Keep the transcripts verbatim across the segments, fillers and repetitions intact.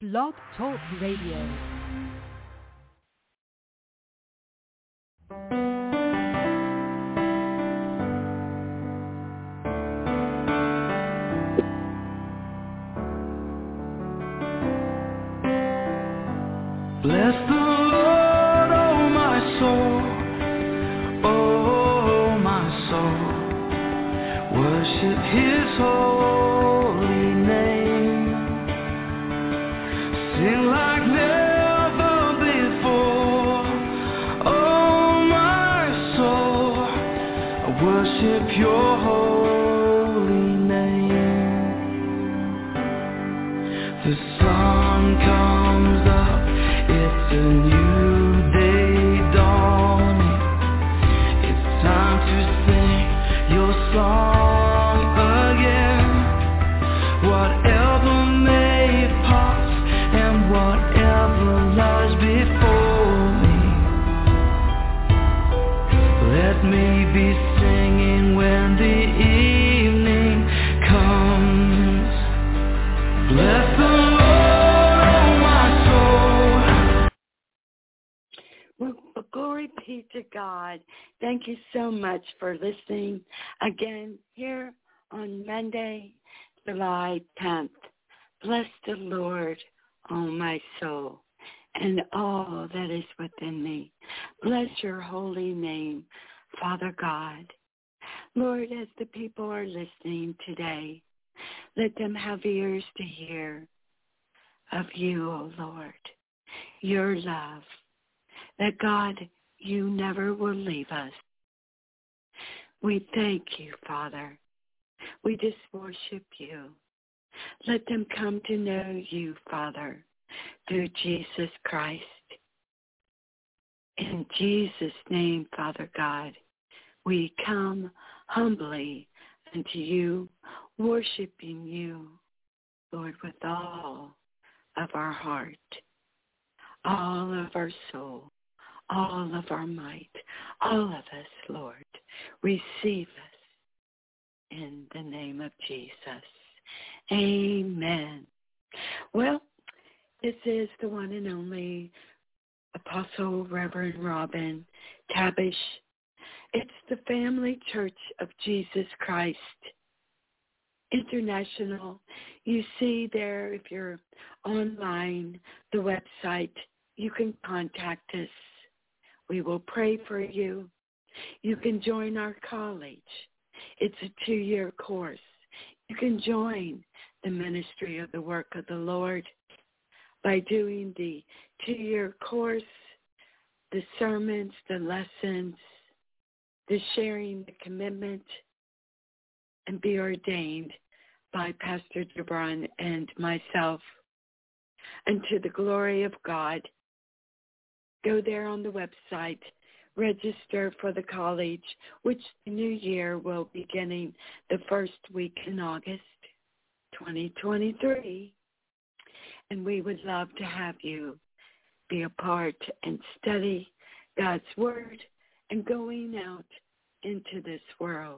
Blog Talk Radio. Bless the Lord, oh my soul, oh my soul, worship His holy name, sing like never before, oh my soul, I worship Your holy name. The sun comes up, it's a new day dawning. It's time to sing Your song again. Whatever may pass and whatever lies before me, let me be singing when the evening comes. Bless the Well, glory be to God. Thank you so much for listening again here on Monday, July tenth. Bless the Lord, oh my soul, and all that is within me. Bless Your holy name, Father God. Lord, as the people are listening today, let them have ears to hear of You, oh Lord, Your love. That God, You never will leave us. We thank You, Father. We just worship You. Let them come to know You, Father, through Jesus Christ. In Jesus' name, Father God, we come humbly unto You, worshiping You, Lord, with all of our heart, all of our soul, all of our might, all of us, Lord, receive us in the name of Jesus. Amen. Well, this is the one and only Apostle Reverend Robin Tabish. It's the Family Church of Jesus Christ International. You see there, if you're online, the website, you can contact us. We will pray for you. You can join our college. It's a two-year course. You can join the ministry of the work of the Lord by doing the two-year course, the sermons, the lessons, the sharing, the commitment, and be ordained by Pastor Jabron and myself. And to the glory of God, go there on the website, register for the college, which the new year will be beginning the first week in August twenty twenty-three. And we would love to have you be a part and study God's Word and going out into this world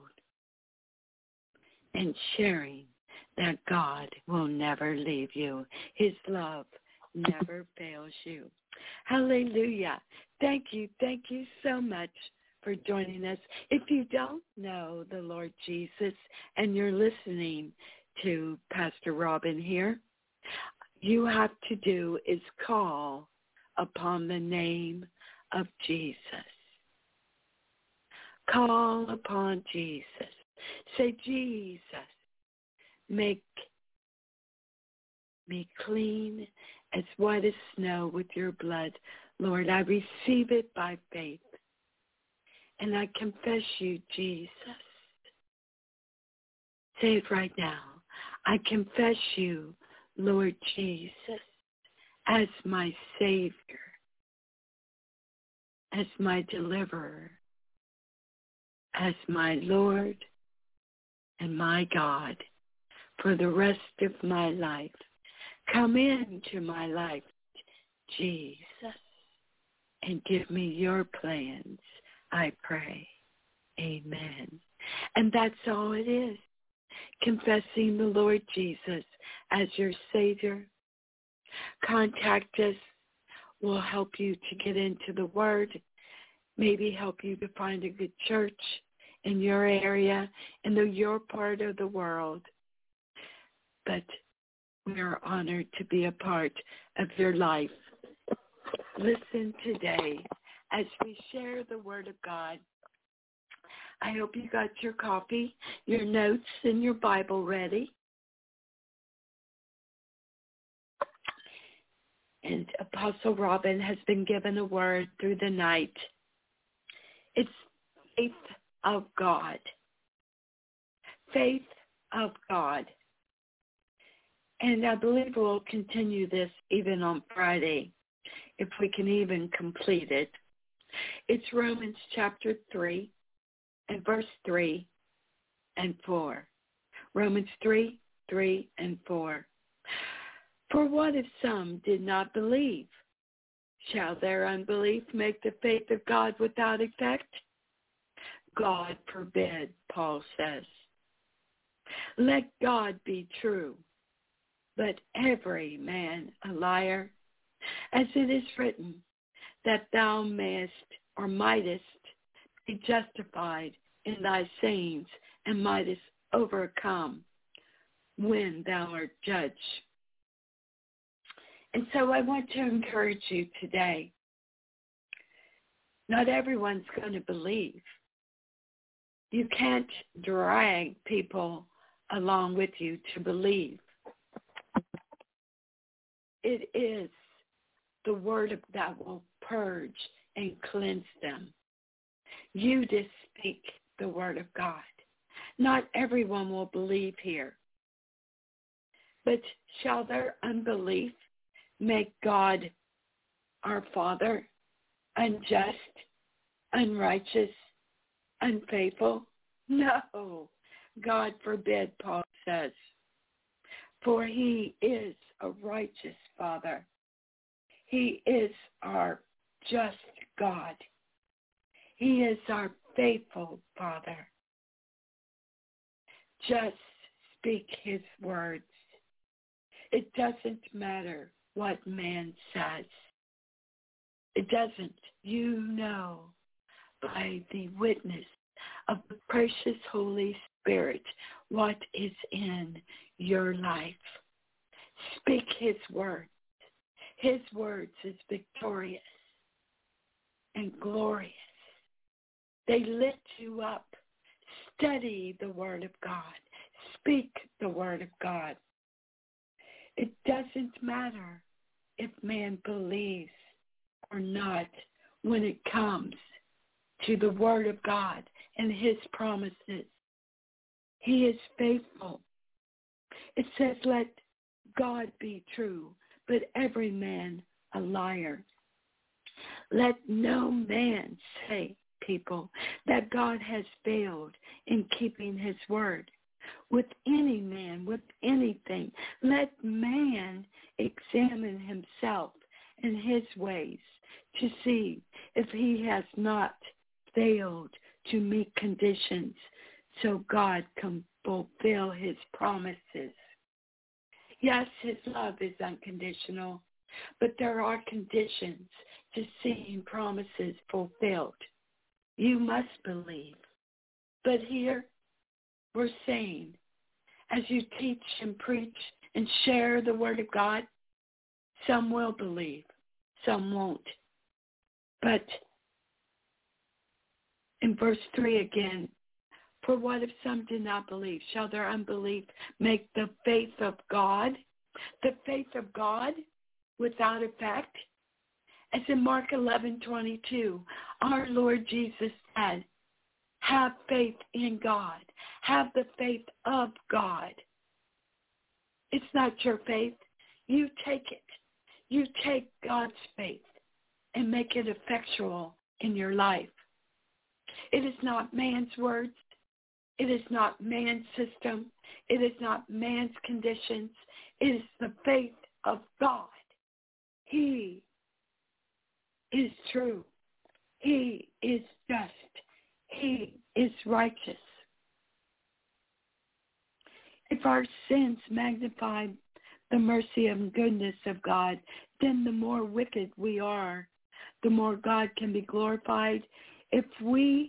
and sharing that God will never leave you. His love never fails you. Hallelujah. Thank you. Thank you so much for joining us. If you don't know the Lord Jesus and you're listening to Pastor Robin here, you have to do is call upon the name of Jesus. Call upon Jesus. Say, Jesus, make me clean as white as snow with Your blood. Lord, I receive it by faith. And I confess You, Jesus. Say it right now. I confess You, Lord Jesus, as my Savior, as my deliverer, as my Lord and my God for the rest of my life. Come into my life, Jesus, and give me Your plans, I pray. Amen. And that's all it is. Confessing the Lord Jesus as your Savior, contact us. We'll help you to get into the Word, maybe help you to find a good church in your area, in the, your part of the world. But we are honored to be a part of your life. Listen today as we share the Word of God. I hope you got your coffee, your notes, and your Bible ready. And Apostle Robin has been given a word through the night. It's faith of God. Faith of God. And I believe we'll continue this even on Friday, if we can even complete it. It's Romans chapter three and verse three and four. Romans three, three, and four. For what if some did not believe? Shall their unbelief make the faith of God without effect? God forbid, Paul says. Let God be true, but every man a liar, as it is written, that thou mayest or mightest be justified in thy sayings and mightest overcome when thou art judged. And so I want to encourage you today. Not everyone's going to believe. You can't drag people along with you to believe. It is the word that will purge and cleanse them. You just speak the word of God. Not everyone will believe here. But shall their unbelief make God, our Father, unjust, unrighteous, unfaithful? No, God forbid, Paul says. For he is a righteous Father. He is our just God. He is our faithful Father. Just speak his words. It doesn't matter what man says. It doesn't. You know by the witness of the precious Holy Spirit what is in your life. Speak his words. His words is victorious and glorious. They lift you up. Study the word of God. Speak the word of God. It doesn't matter if man believes or not when it comes to the word of God and his promises. He is faithful. It says, let God be true, but every man a liar. Let no man say, people, that God has failed in keeping his word. With any man, with anything, let man examine himself and his ways to see if he has not failed to meet conditions so God can fulfill his promises. Yes, his love is unconditional, but there are conditions to seeing promises fulfilled. You must believe. But here we're saying, as you teach and preach and share the word of God, some will believe, some won't. But in verse three again, for what if some did not believe? Shall their unbelief make the faith of God, the faith of God, without effect? As in Mark eleven twenty-two, our Lord Jesus said, have faith in God. Have the faith of God. It's not your faith. You take it. You take God's faith and make it effectual in your life. It is not man's words. It is not man's system. It is not man's conditions. It is the faith of God. He is true. He is just. He is righteous. If our sins magnified the mercy and goodness of God, then the more wicked we are, the more God can be glorified. If we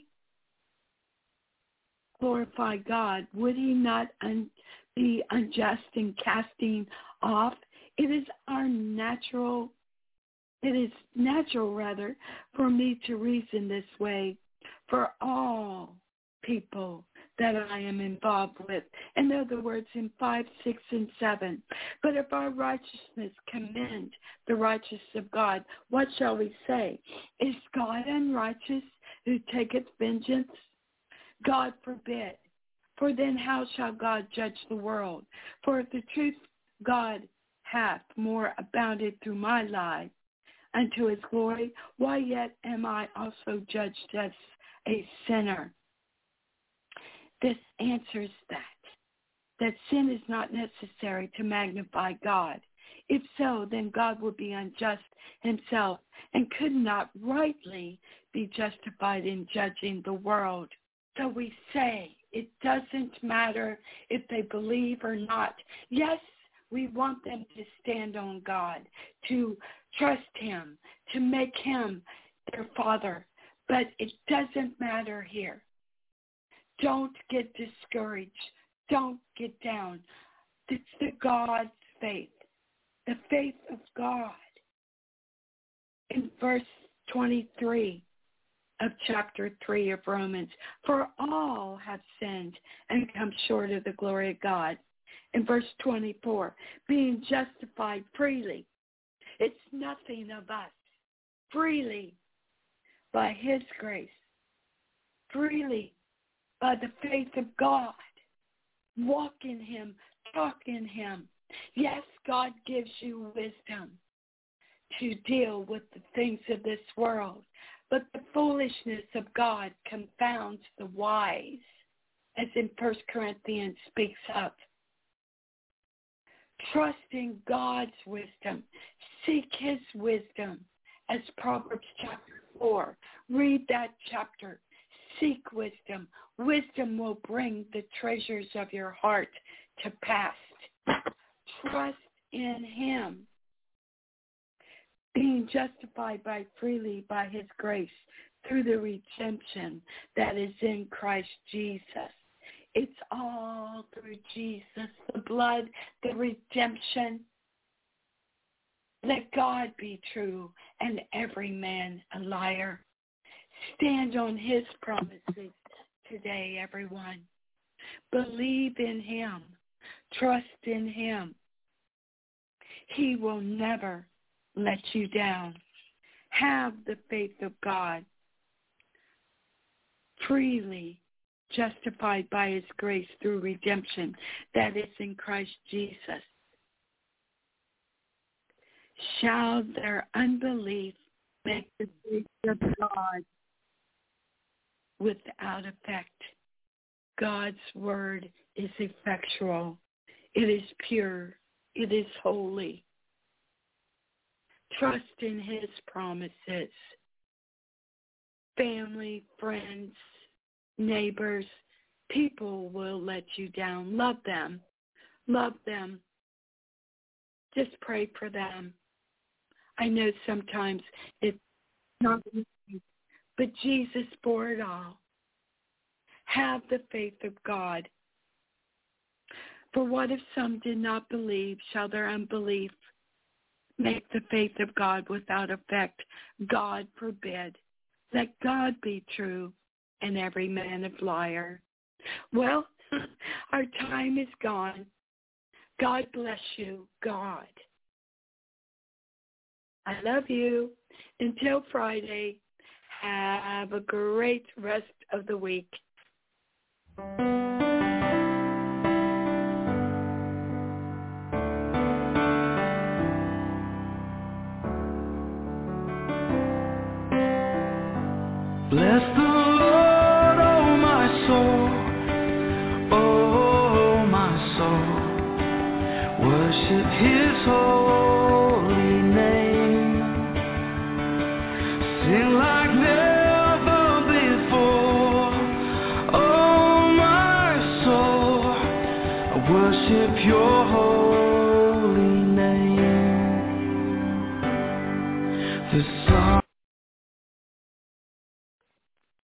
glorify God, would he not un- be unjust in casting off? It is our natural, it is natural rather, for me to reason this way for all people that I am involved with. In other words, in five, six, and seven. But if our righteousness commend the righteousness of God, what shall we say? Is God unrighteous who taketh vengeance? God forbid. For then how shall God judge the world? For if the truth God hath more abounded through my life unto his glory, why yet am I also judged as a sinner? This answers that, that sin is not necessary to magnify God. If so, then God would be unjust himself and could not rightly be justified in judging the world. So we say it doesn't matter if they believe or not. Yes, we want them to stand on God, to trust him, to make him their Father. But it doesn't matter here. Don't get discouraged. Don't get down. It's the God's faith, the faith of God. In verse twenty-three of chapter three of Romans, for all have sinned and come short of the glory of God. In verse twenty-four, being justified freely. It's nothing of us. Freely by his grace. Freely by the faith of God. Walk in him. Talk in him. Yes, God gives you wisdom to deal with the things of this world. But the foolishness of God confounds the wise, as in First Corinthians speaks of. Trust in God's wisdom. Seek his wisdom, as Proverbs chapter four. Read that chapter. Seek wisdom. Wisdom will bring the treasures of your heart to pass. Trust in him. Being justified by freely by his grace through the redemption that is in Christ Jesus. It's all through Jesus, the blood, the redemption. Let God be true and every man a liar. Stand on his promises today, everyone. Believe in him. Trust in him. He will never let you down. Have the faith of God. Freely justified by his grace through redemption that is in Christ Jesus. Shall their unbelief make the grace of God without effect? God's word is effectual. It is pure. It is holy. Trust in his promises. Family, friends, neighbors, people will let you down. Love them. Love them. Just pray for them. I know sometimes it's not easy, but Jesus bore it all. Have the faith of God. For what if some did not believe? Shall their unbelief make the faith of God without effect? God forbid. Let God be true and every man a liar. Well, our time is gone. God bless you, God. I love you. Until Friday, have a great rest of the week. Bless the Lord, oh my soul, oh my soul, worship his holy name, sing like never before, oh my soul, I worship your holy name. the sun.